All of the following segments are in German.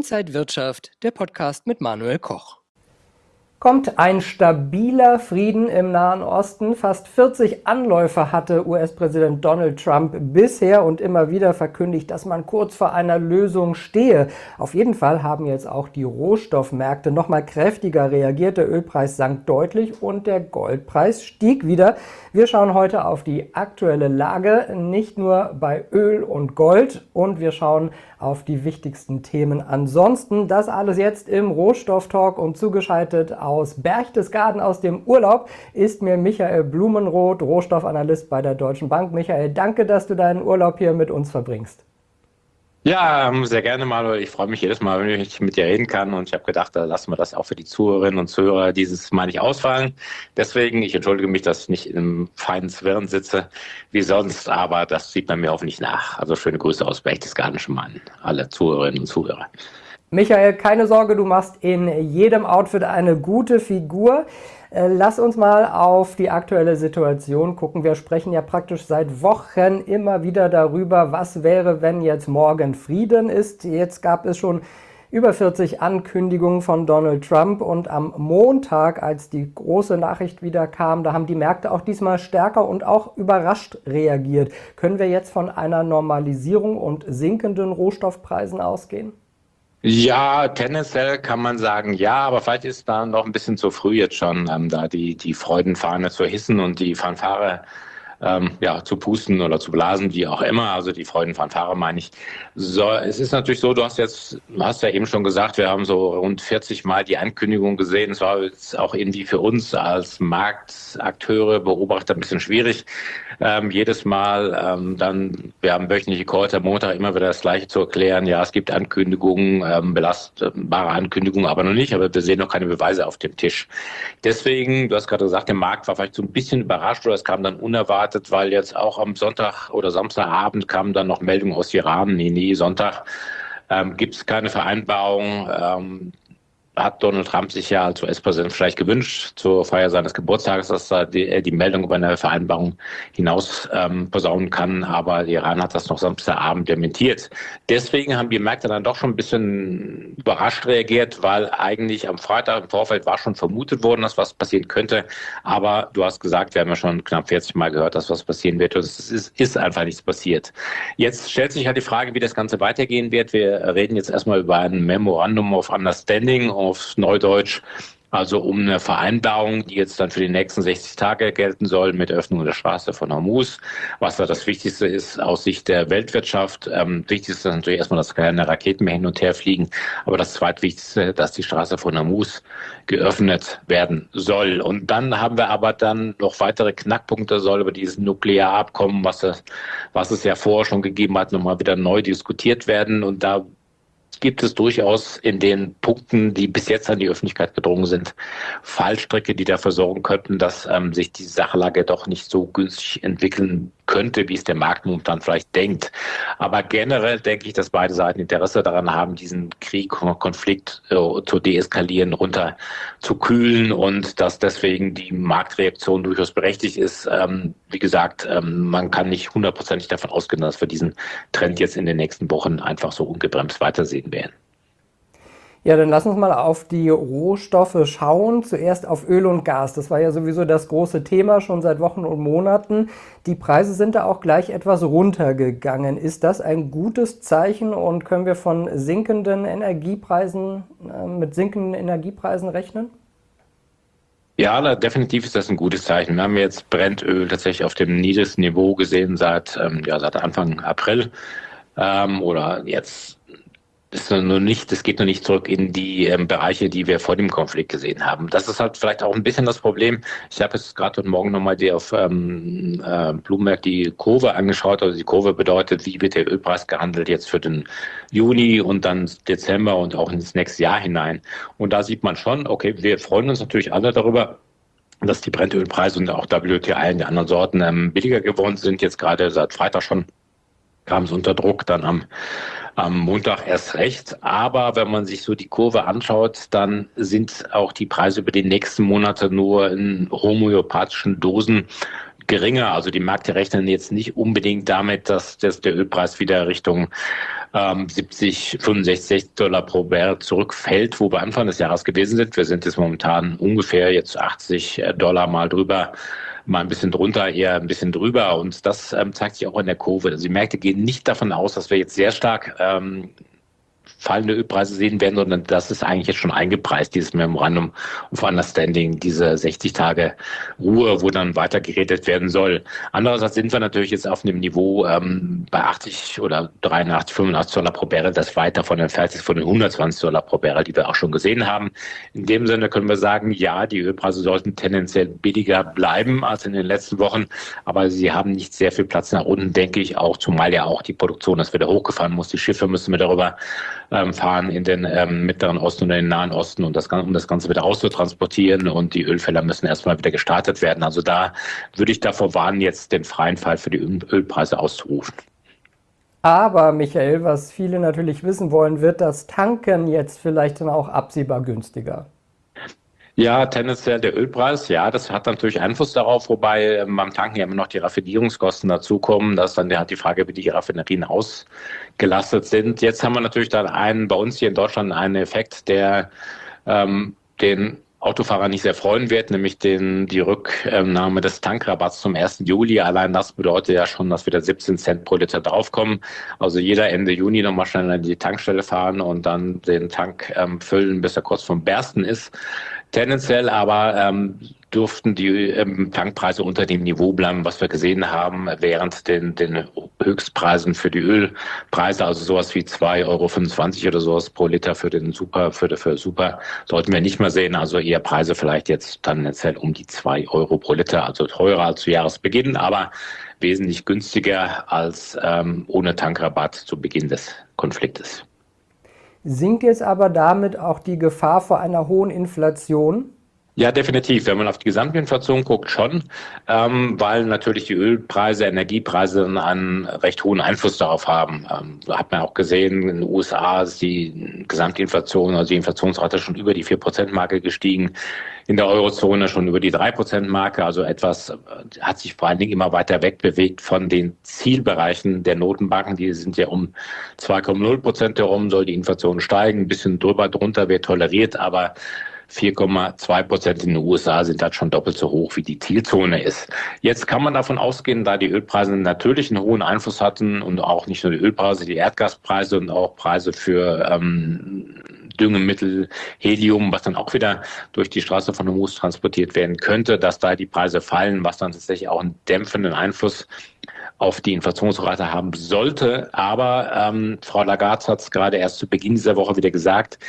Inside Wirtschaft, der Podcast mit Manuel Koch. Kommt ein stabiler Frieden im Nahen Osten? Fast 40 Anläufe hatte US-Präsident Donald Trump bisher und immer wieder verkündigt, dass man kurz vor einer Lösung stehe. Auf jeden Fall haben jetzt auch die Rohstoffmärkte noch mal kräftiger reagiert. Der Ölpreis sank deutlich und der Goldpreis stieg wieder. Wir schauen heute auf die aktuelle Lage, nicht nur bei Öl und Gold, und wir schauen auf die wichtigsten Themen ansonsten. Das alles jetzt im Rohstofftalk, und zugeschaltet aus Berchtesgaden aus dem Urlaub ist mir Michael Blumenroth, Rohstoffanalyst bei der Deutschen Bank. Michael, danke, dass du deinen Urlaub hier mit uns verbringst. Ja, sehr gerne, Manuel. Ich freue mich jedes Mal, wenn ich mit dir reden kann. Und ich habe gedacht, da lassen wir das auch für die Zuhörerinnen und Zuhörer dieses Mal nicht ausfallen. Deswegen, ich entschuldige mich, dass ich nicht im feinen Zwirn sitze wie sonst, aber das sieht man mir hoffentlich nach. Also schöne Grüße aus Berchtesgaden schon mal an alle Zuhörerinnen und Zuhörer. Michael, keine Sorge, du machst in jedem Outfit eine gute Figur. Lass uns mal auf die aktuelle Situation gucken. Wir sprechen ja praktisch seit Wochen immer wieder darüber, was wäre, wenn jetzt morgen Frieden ist. Jetzt gab es schon über 40 Ankündigungen von Donald Trump, und am Montag, als die große Nachricht wieder kam, da haben die Märkte auch diesmal stärker und auch überrascht reagiert. Können wir jetzt von einer Normalisierung und sinkenden Rohstoffpreisen ausgehen? Ja, tendenziell kann man sagen, ja, aber vielleicht ist da noch ein bisschen zu früh jetzt schon, da die Freudenfahne zu hissen und die Fanfare zu pusten oder zu blasen, wie auch immer. Also die Freudenfanfare meine ich. So, es ist natürlich so, du hast ja eben schon gesagt, wir haben so rund 40 Mal die Ankündigung gesehen. Es war jetzt auch irgendwie für uns als Marktakteure, Beobachter ein bisschen schwierig. Jedes Mal wir haben wöchentliche Calls am Montag immer wieder das Gleiche zu erklären. Ja, es gibt Ankündigungen, belastbare Ankündigungen, aber noch nicht. Aber wir sehen noch keine Beweise auf dem Tisch. Deswegen, du hast gerade gesagt, der Markt war vielleicht so ein bisschen überrascht, oder es kam dann unerwartet, weil jetzt auch am Sonntag oder Samstagabend kamen dann noch Meldungen aus Iran. Nee, Sonntag gibt es keine Vereinbarung. Hat Donald Trump sich ja als US-Präsident vielleicht gewünscht, zur Feier seines Geburtstages, dass er die Meldung über eine Vereinbarung hinaus posaunen kann. Aber Iran hat das noch Samstagabend dementiert. Deswegen haben die Märkte dann doch schon ein bisschen überrascht reagiert, weil eigentlich am Freitag im Vorfeld war schon vermutet worden, dass was passieren könnte. Aber du hast gesagt, wir haben ja schon knapp 40 Mal gehört, dass was passieren wird. Und es ist einfach nichts passiert. Jetzt stellt sich halt die Frage, wie das Ganze weitergehen wird. Wir reden jetzt erstmal über ein Memorandum of Understanding, auf Neudeutsch, also um eine Vereinbarung, die jetzt dann für die nächsten 60 Tage gelten soll, mit Öffnung der Straße von Hormuz. Was da das Wichtigste ist aus Sicht der Weltwirtschaft. Wichtigste ist natürlich erstmal, dass keine Raketen mehr hin und her fliegen. Aber das Zweitwichtigste, dass die Straße von Hormuz geöffnet werden soll. Und dann haben wir aber dann noch weitere Knackpunkte, soll über dieses Nuklearabkommen, was es ja vorher schon gegeben hat, nochmal wieder neu diskutiert werden. Und da gibt es durchaus in den Punkten, die bis jetzt an die Öffentlichkeit gedrungen sind, Fallstricke, die dafür sorgen könnten, dass sich die Sachlage doch nicht so günstig entwickeln könnte, wie es der Markt momentan vielleicht denkt. Aber generell denke ich, dass beide Seiten Interesse daran haben, diesen Konflikt zu deeskalieren, runter zu kühlen, und dass deswegen die Marktreaktion durchaus berechtigt ist. Wie gesagt, man kann nicht hundertprozentig davon ausgehen, dass wir diesen Trend jetzt in den nächsten Wochen einfach so ungebremst weitersehen werden. Ja, dann lass uns mal auf die Rohstoffe schauen. Zuerst auf Öl und Gas. Das war ja sowieso das große Thema schon seit Wochen und Monaten. Die Preise sind da auch gleich etwas runtergegangen. Ist das ein gutes Zeichen, und können wir mit sinkenden Energiepreisen rechnen? Ja, definitiv ist das ein gutes Zeichen. Wir haben jetzt Brennöl tatsächlich auf dem niedrigsten Niveau gesehen seit Anfang April. Oder jetzt es geht noch nicht zurück in die Bereiche, die wir vor dem Konflikt gesehen haben. Das ist halt vielleicht auch ein bisschen das Problem. Ich habe jetzt gerade heute Morgen nochmal auf Bloomberg die Kurve angeschaut. Also die Kurve bedeutet, wie wird der Ölpreis gehandelt jetzt für den Juni und dann Dezember und auch ins nächste Jahr hinein. Und da sieht man schon, okay, wir freuen uns natürlich alle darüber, dass die Brennölpreise und auch WTI und die anderen Sorten billiger geworden sind. Jetzt gerade seit Freitag schon kam es unter Druck, dann am Montag erst recht. Aber wenn man sich so die Kurve anschaut, dann sind auch die Preise über die nächsten Monate nur in homöopathischen Dosen geringer. Also die Märkte rechnen jetzt nicht unbedingt damit, dass der Ölpreis wieder Richtung 70, 65 Dollar pro Barrel zurückfällt, wo wir Anfang des Jahres gewesen sind. Wir sind jetzt momentan ungefähr jetzt 80 Dollar mal drüber, mal ein bisschen drunter, eher ein bisschen drüber. Und das zeigt sich auch in der Kurve. Also die Märkte gehen nicht davon aus, dass wir jetzt sehr stark fallende Ölpreise sehen werden, sondern das ist eigentlich jetzt schon eingepreist, dieses Memorandum of Understanding, diese 60 Tage Ruhe, wo dann weiter geredet werden soll. Andererseits sind wir natürlich jetzt auf einem Niveau bei 80 oder 83, 85 Dollar pro Barrel, das weit davon entfernt ist von den 120 Dollar pro Barrel, die wir auch schon gesehen haben. In dem Sinne können wir sagen, ja, die Ölpreise sollten tendenziell billiger bleiben als in den letzten Wochen, aber sie haben nicht sehr viel Platz nach unten, denke ich auch, zumal ja auch die Produktion das wieder hochgefahren muss. Die Schiffe müssen wir darüber fahren in den Mittleren Osten und in den Nahen Osten, um das Ganze wieder auszutransportieren, und die Ölfelder müssen erstmal wieder gestartet werden. Also da würde ich davor warnen, jetzt den freien Fall für die Ölpreise auszurufen. Aber Michael, was viele natürlich wissen wollen, wird das Tanken jetzt vielleicht dann auch absehbar günstiger? Ja, tendenziell der Ölpreis, ja, das hat natürlich Einfluss darauf, wobei beim Tanken ja immer noch die Raffinierungskosten dazukommen. Das ist dann die Frage, wie die Raffinerien ausgelastet sind. Jetzt haben wir natürlich dann bei uns hier in Deutschland einen Effekt, der den Autofahrer nicht sehr freuen wird, nämlich die Rücknahme des Tankrabatts zum 1. Juli. Allein das bedeutet ja schon, dass wieder 17 Cent pro Liter draufkommen. Also jeder Ende Juni nochmal schnell an die Tankstelle fahren und dann den Tank füllen, bis er kurz vom Bersten ist. Tendenziell aber durften die Tankpreise unter dem Niveau bleiben, was wir gesehen haben während den Höchstpreisen für die Ölpreise, also sowas wie 2,25 € oder sowas pro Liter für Super sollten wir nicht mehr sehen, also eher Preise vielleicht jetzt tendenziell um die 2 € pro Liter, also teurer als zu Jahresbeginn, aber wesentlich günstiger als ohne Tankrabatt zu Beginn des Konfliktes. Sinkt jetzt aber damit auch die Gefahr vor einer hohen Inflation? Ja, definitiv. Wenn man auf die Gesamtinflation guckt, schon, weil natürlich die Ölpreise, Energiepreise einen recht hohen Einfluss darauf haben. Hat man auch gesehen, in den USA ist die Gesamtinflation, also die Inflationsrate schon über die 4%-Marke gestiegen, in der Eurozone schon über die 3%-Marke. Also etwas hat sich vor allen Dingen immer weiter wegbewegt von den Zielbereichen der Notenbanken. Die sind ja um 2,0% herum, soll die Inflation steigen. Ein bisschen drunter wird toleriert, aber 4,2% in den USA sind halt schon doppelt so hoch, wie die Zielzone ist. Jetzt kann man davon ausgehen, da die Ölpreise natürlich einen hohen Einfluss hatten und auch nicht nur die Ölpreise, die Erdgaspreise und auch Preise für Düngemittel, Helium, was dann auch wieder durch die Straße von Hormuz transportiert werden könnte, dass da die Preise fallen, was dann tatsächlich auch einen dämpfenden Einfluss auf die Inflationsrate haben sollte. Aber Frau Lagarde hat es gerade erst zu Beginn dieser Woche wieder gesagt,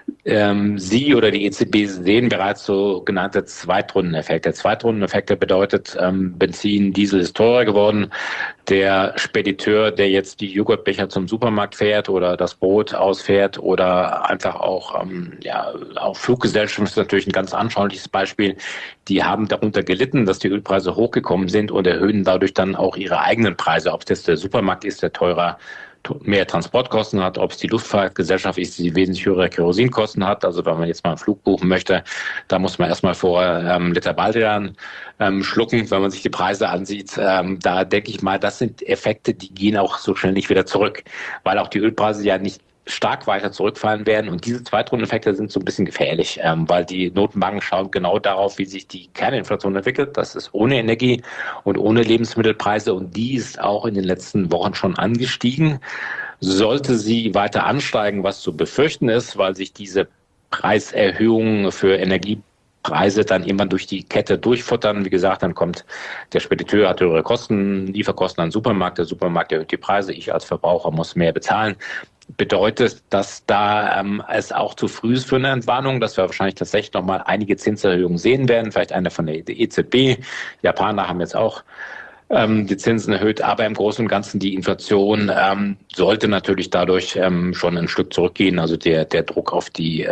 sie oder die EZB sehen bereits sogenannte Zweitrundeneffekte. Zweitrundeneffekte bedeutet, Benzin, Diesel ist teurer geworden. Der Spediteur, der jetzt die Joghurtbecher zum Supermarkt fährt oder das Brot ausfährt oder einfach auch Fluggesellschaften, ist natürlich ein ganz anschauliches Beispiel. Die haben darunter gelitten, dass die Ölpreise hochgekommen sind und erhöhen dadurch dann auch ihre eigenen Preise. Ob es jetzt der Supermarkt ist, der teurer mehr Transportkosten hat, ob es die Luftfahrtgesellschaft ist, die wesentlich höhere Kerosinkosten hat. Also wenn man jetzt mal einen Flug buchen möchte, da muss man erstmal vorher Liter Baldrian schlucken, wenn man sich die Preise ansieht. Da denke ich mal, das sind Effekte, die gehen auch so schnell nicht wieder zurück, weil auch die Ölpreise ja nicht stark weiter zurückfallen werden. Und diese Zweitrundeneffekte sind so ein bisschen gefährlich, weil die Notenbanken schauen genau darauf, wie sich die Kerninflation entwickelt. Das ist ohne Energie und ohne Lebensmittelpreise. Und die ist auch in den letzten Wochen schon angestiegen. Sollte sie weiter ansteigen, was zu befürchten ist, weil sich diese Preiserhöhungen für Energiepreise dann irgendwann durch die Kette durchfuttern. Wie gesagt, dann kommt der Spediteur, hat höhere Kosten, Lieferkosten an den Supermarkt. Der Supermarkt erhöht die Preise. Ich als Verbraucher muss mehr bezahlen. Bedeutet, dass da es auch zu früh ist für eine Entwarnung, dass wir wahrscheinlich tatsächlich nochmal einige Zinserhöhungen sehen werden, vielleicht eine von der EZB. Japaner haben jetzt auch die Zinsen erhöht, aber im Großen und Ganzen die Inflation sollte natürlich dadurch schon ein Stück zurückgehen. Also der Druck auf die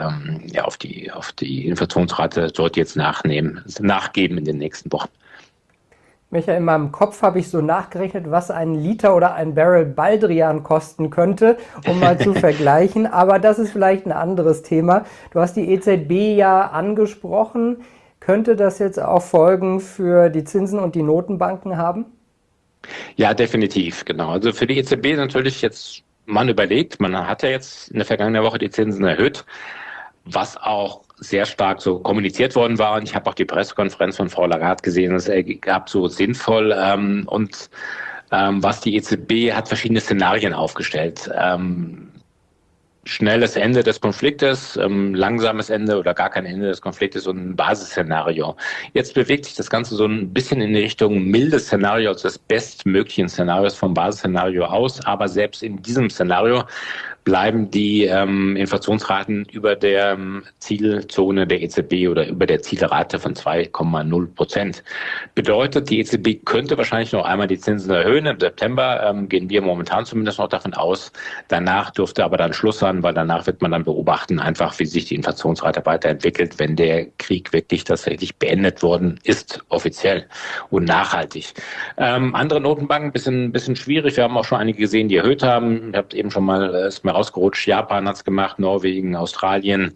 Inflationsrate sollte jetzt nachgeben in den nächsten Wochen. Michael, in meinem Kopf habe ich so nachgerechnet, was ein Liter oder ein Barrel Baldrian kosten könnte, um mal zu vergleichen. Aber das ist vielleicht ein anderes Thema. Du hast die EZB ja angesprochen. Könnte das jetzt auch Folgen für die Zinsen und die Notenbanken haben? Ja, definitiv, genau. Also für die EZB natürlich jetzt man überlegt, man hat ja jetzt in der vergangenen Woche die Zinsen erhöht, was auch sehr stark so kommuniziert worden war. Und ich habe auch die Pressekonferenz von Frau Lagarde gesehen, das gab so sinnvoll. Was die EZB hat verschiedene Szenarien aufgestellt. Schnelles Ende des Konfliktes, langsames Ende oder gar kein Ende des Konfliktes und ein Basisszenario. Jetzt bewegt sich das Ganze so ein bisschen in die Richtung mildes Szenario, also des bestmöglichen Szenarios vom Basisszenario aus. Aber selbst in diesem Szenario bleiben die Inflationsraten über der Zielzone der EZB oder über der Zielrate von 2,0%. Bedeutet, die EZB könnte wahrscheinlich noch einmal die Zinsen erhöhen. Im September gehen wir momentan zumindest noch davon aus. Danach dürfte aber dann Schluss sein, weil danach wird man dann beobachten, einfach wie sich die Inflationsrate weiterentwickelt, wenn der Krieg wirklich tatsächlich beendet worden ist, offiziell und nachhaltig. Andere Notenbanken bisschen schwierig. Wir haben auch schon einige gesehen, die erhöht haben. Ich habe eben schon mal ist mir rausgerutscht. Japan hat es gemacht, Norwegen, Australien.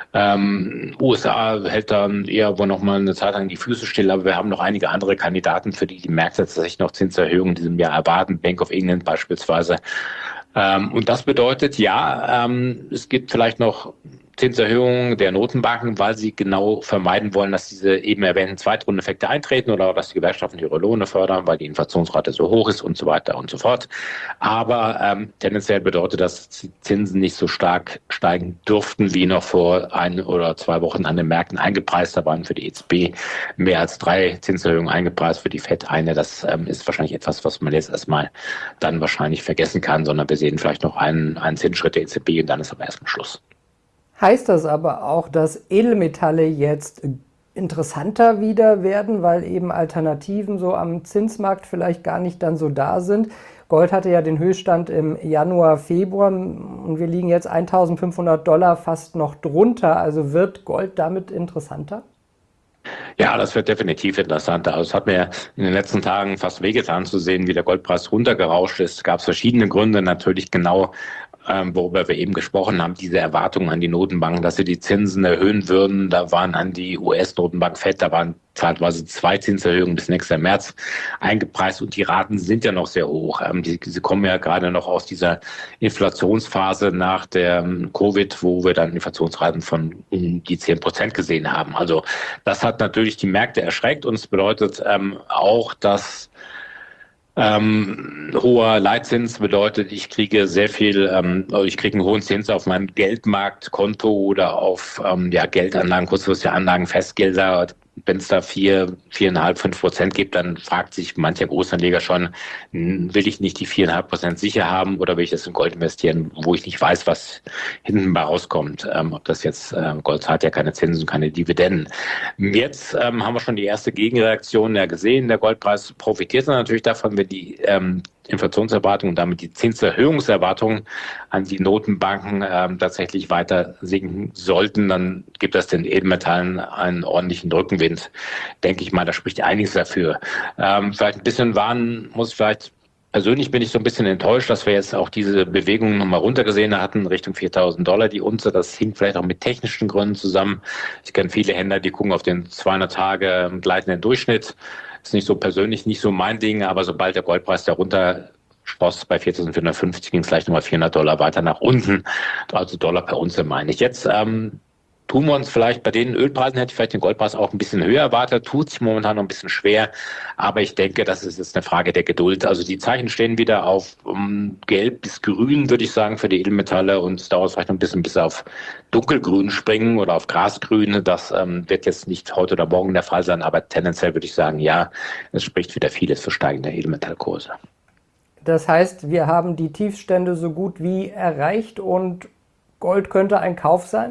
USA hält dann eher wohl noch mal eine Zeit lang die Füße still, aber wir haben noch einige andere Kandidaten, für die Märkte tatsächlich noch Zinserhöhungen in diesem Jahr erwarten. Bank of England beispielsweise. Und das bedeutet, es gibt vielleicht noch Zinserhöhungen der Notenbanken, weil sie genau vermeiden wollen, dass diese eben erwähnten Zweitrundeneffekte eintreten oder dass die Gewerkschaften ihre Löhne fördern, weil die Inflationsrate so hoch ist und so weiter und so fort. Aber tendenziell bedeutet das, dass die Zinsen nicht so stark steigen dürften, wie noch vor 1 oder 2 Wochen an den Märkten eingepreist. Da waren für die EZB mehr als 3 Zinserhöhungen eingepreist, für die FED eine. Das ist wahrscheinlich etwas, was man jetzt erstmal dann wahrscheinlich vergessen kann, sondern wir sehen vielleicht noch einen Zinsschritt der EZB und dann ist aber erstmal Schluss. Heißt das aber auch, dass Edelmetalle jetzt interessanter wieder werden, weil eben Alternativen so am Zinsmarkt vielleicht gar nicht dann so da sind? Gold hatte ja den Höchststand im Januar, Februar und wir liegen jetzt $1.500 fast noch drunter. Also wird Gold damit interessanter? Ja, das wird definitiv interessanter. Also es hat mir in den letzten Tagen fast wehgetan zu sehen, wie der Goldpreis runtergerauscht ist. Es gab verschiedene Gründe, natürlich genau, worüber wir eben gesprochen haben, diese Erwartungen an die Notenbanken, dass sie die Zinsen erhöhen würden. Da waren an die US-Notenbank FED, da waren zeitweise 2 Zinserhöhungen bis nächsten März eingepreist und die Raten sind ja noch sehr hoch. Sie kommen ja gerade noch aus dieser Inflationsphase nach der Covid, wo wir dann Inflationsraten von um die 10% gesehen haben. Also das hat natürlich die Märkte erschreckt und es bedeutet auch, dass hoher Leitzins bedeutet, ich kriege ich kriege einen hohen Zins auf meinem Geldmarktkonto oder auf Geldanlagen, kurzfristige Anlagen, Festgelder. Wenn es da 4,5, 5% gibt, dann fragt sich mancher Großanleger schon, will ich nicht die 4,5% sicher haben oder will ich das in Gold investieren, wo ich nicht weiß, was hinten bei rauskommt. Ob das jetzt, Gold hat ja keine Zinsen, keine Dividenden. Jetzt haben wir schon die erste Gegenreaktion gesehen. Der Goldpreis profitiert natürlich davon, wenn die Inflationserwartungen und damit die Zinserhöhungserwartungen an die Notenbanken tatsächlich weiter sinken sollten, dann gibt das den Edelmetallen einen ordentlichen Rückenwind. Denke ich mal, da spricht einiges dafür. Vielleicht ein bisschen warnen muss vielleicht. Persönlich bin ich so ein bisschen enttäuscht, dass wir jetzt auch diese Bewegung nochmal runtergesehen hatten, Richtung $4.000 die Unze. Das hing vielleicht auch mit technischen Gründen zusammen. Ich kenne viele Händler, die gucken auf den 200 Tage gleitenden Durchschnitt. Ist nicht so persönlich, nicht so mein Ding, aber sobald der Goldpreis darunter schoss, bei 4.450 ging es gleich nochmal $400 weiter nach unten. Also Dollar per Unze meine ich. Jetzt tun wir uns vielleicht bei den Ölpreisen, hätte ich vielleicht den Goldpreis auch ein bisschen höher erwartet, tut sich momentan noch ein bisschen schwer, aber ich denke, das ist jetzt eine Frage der Geduld. Also die Zeichen stehen wieder auf gelb bis grün, würde ich sagen, für die Edelmetalle und es dauert vielleicht noch ein bisschen bis auf dunkelgrün springen oder auf grasgrün. Das wird jetzt nicht heute oder morgen der Fall sein, aber tendenziell würde ich sagen, ja, es spricht wieder vieles für steigende Edelmetallkurse. Das heißt, wir haben die Tiefstände so gut wie erreicht und Gold könnte ein Kauf sein?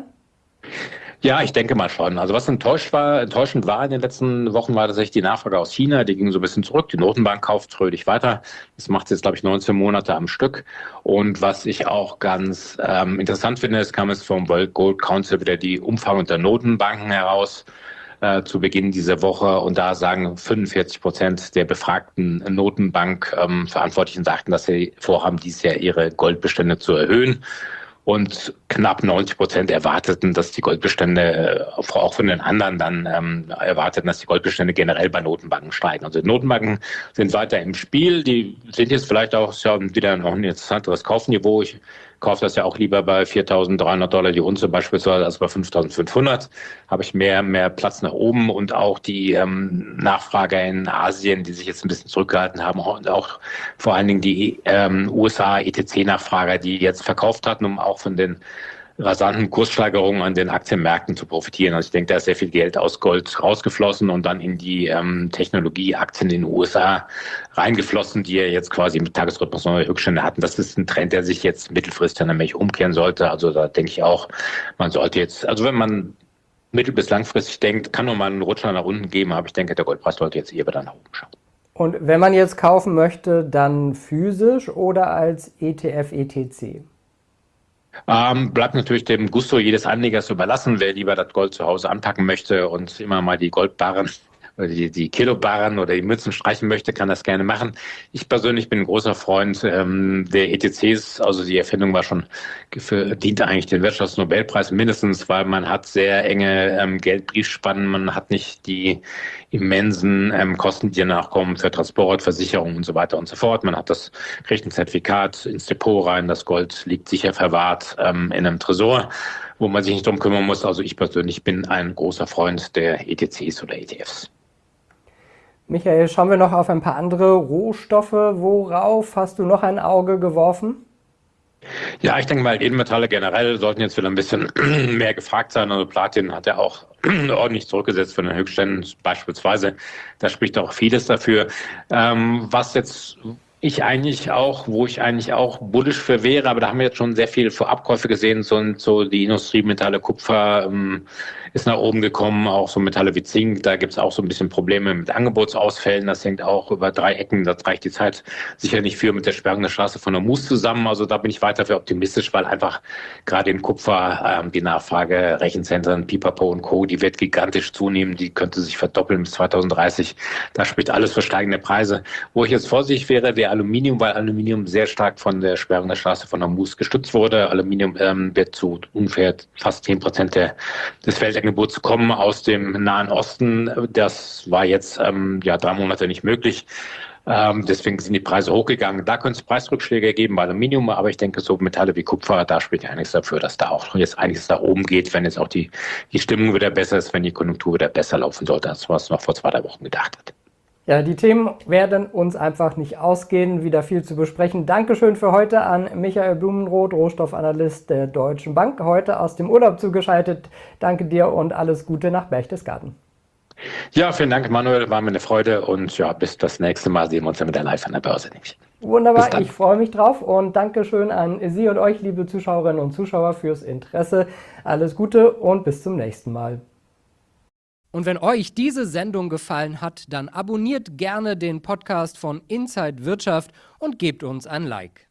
Ja, ich denke mal schon. Also was enttäuschend war in den letzten Wochen, war tatsächlich die Nachfrage aus China. Die ging so ein bisschen zurück. Die Notenbank kauft fröhlich weiter. Das macht jetzt, glaube ich, 19 Monate am Stück. Und was ich auch ganz interessant finde, es kam jetzt vom World Gold Council wieder die Umfrage unter Notenbanken heraus zu Beginn dieser Woche. Und da sagen 45% der befragten Notenbank-Verantwortlichen sagten, dass sie vorhaben, dieses Jahr ihre Goldbestände zu erhöhen. und knapp 90% erwarteten, dass die Goldbestände, auch von den anderen dann erwarteten, dass die Goldbestände generell bei Notenbanken steigen. Also die Notenbanken sind weiter im Spiel, die sind jetzt vielleicht auch wieder noch ein interessanteres Kaufniveau. Ich kaufe das ja auch lieber bei $4.300 die Unze beispielsweise als bei 5.500. Habe ich mehr Platz nach oben und auch die Nachfrage in Asien, die sich jetzt ein bisschen zurückgehalten haben, und auch vor allen Dingen die USA ETC-Nachfrager, die jetzt verkauft hatten, um auch von den rasanten Kurssteigerungen an den Aktienmärkten zu profitieren. Also ich denke, da ist sehr viel Geld aus Gold rausgeflossen und dann in die Technologieaktien in den USA reingeflossen, die ja jetzt quasi im Tagesrhythmus neue Rückstände hatten. Das ist ein Trend, der sich jetzt mittelfristig dann nämlich umkehren sollte. Also da denke ich auch, man sollte jetzt, also wenn man mittel- bis langfristig denkt, kann nur mal einen Rutscher nach unten geben, aber ich denke, der Goldpreis sollte jetzt eher wieder nach oben schauen. Und wenn man jetzt kaufen möchte, dann physisch oder als ETF, ETC? Bleibt natürlich dem Gusto jedes Anlegers überlassen, wer lieber das Gold zu Hause anpacken möchte und immer mal die Goldbarren oder die Kilobarren oder die Münzen streichen möchte, kann das gerne machen. Ich persönlich bin ein großer Freund der ETCs, also die Erfindung war schon, diente eigentlich den Wirtschaftsnobelpreis mindestens, weil man hat sehr enge Geldbriefspannen, man hat nicht die immensen Kosten, die danach kommen für Transport, Versicherung und so weiter und so fort. Man hat das, kriegt ein Zertifikat ins Depot rein, das Gold liegt sicher verwahrt in einem Tresor, wo man sich nicht drum kümmern muss. Also ich persönlich bin ein großer Freund der ETCs oder ETFs. Michael, schauen wir noch auf ein paar andere Rohstoffe. Worauf hast du noch ein Auge geworfen? Ja, ich denke mal, Edelmetalle generell sollten jetzt wieder ein bisschen mehr gefragt sein. Also Platin hat ja auch ordentlich zurückgesetzt von den Höchstständen beispielsweise. Da spricht auch vieles dafür. Was jetzt wo ich eigentlich auch bullisch für wäre, aber da haben wir jetzt schon sehr viel Vorabkäufe gesehen, so die Industriemetalle, Kupfer ist nach oben gekommen, auch so Metalle wie Zink, da gibt es auch so ein bisschen Probleme mit Angebotsausfällen, das hängt auch über 3 Ecken, das reicht die Zeit sicher nicht für mit der Sperrung der Straße von Hormuz zusammen, also da bin ich weiter für optimistisch, weil einfach gerade in Kupfer die Nachfrage, Rechenzentren, Pipapo und Co., die wird gigantisch zunehmen, die könnte sich verdoppeln bis 2030, da spricht alles für steigende Preise. Wo ich jetzt vorsichtig wäre, wäre Aluminium, weil Aluminium sehr stark von der Sperrung der Straße von Hormuz gestützt wurde. Aluminium wird zu ungefähr fast 10% des Weltangebots kommen aus dem Nahen Osten. Das war jetzt 3 Monate nicht möglich. Deswegen sind die Preise hochgegangen. Da könnte es Preisrückschläge geben bei Aluminium, aber ich denke, so Metalle wie Kupfer, da spricht ja einiges dafür, dass da auch jetzt einiges da oben geht, wenn jetzt auch die Stimmung wieder besser ist, wenn die Konjunktur wieder besser laufen sollte, als was noch vor 2-3 Wochen gedacht hat. Ja, die Themen werden uns einfach nicht ausgehen, wieder viel zu besprechen. Dankeschön für heute an Michael Blumenroth, Rohstoffanalyst der Deutschen Bank, heute aus dem Urlaub zugeschaltet. Danke dir und alles Gute nach Berchtesgaden. Ja, vielen Dank, Manuel, war mir eine Freude und ja, bis das nächste Mal sehen wir uns dann wieder live an der Börse. Wunderbar, ich freue mich drauf und Dankeschön an Sie und euch, liebe Zuschauerinnen und Zuschauer, fürs Interesse. Alles Gute und bis zum nächsten Mal. Und wenn euch diese Sendung gefallen hat, dann abonniert gerne den Podcast von Inside Wirtschaft und gebt uns ein Like.